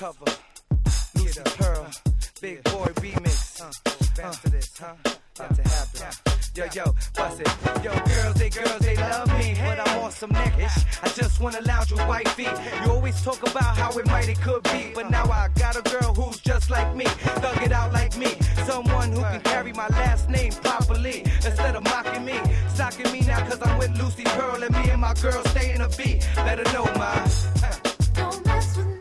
cover. Lucy Pearl, Big Boy remix. Bounce to this, huh? About to happen. Yo, bust it. Yo, girls, they love me, but I'm on some neckish. I just wanna lounge with white feet. You always talk about how it could be, but now I got a girl who's just like me, thug it out like me. Someone who can carry my last name properly, instead of mocking me, stalking me now 'cause I'm with Lucy Pearl, and me and my girl stay in a beat. Let her know, ma. Don't mess with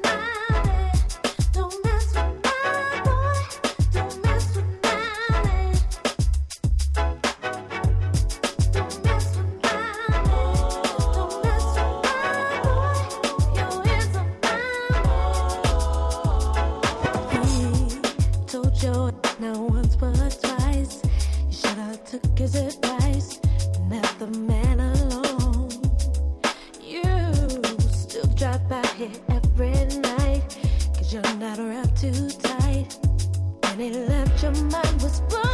took his advice and left the man alone. You still drive by here every night, 'cause you're not wrapped too tight. When he left, your mind was blown.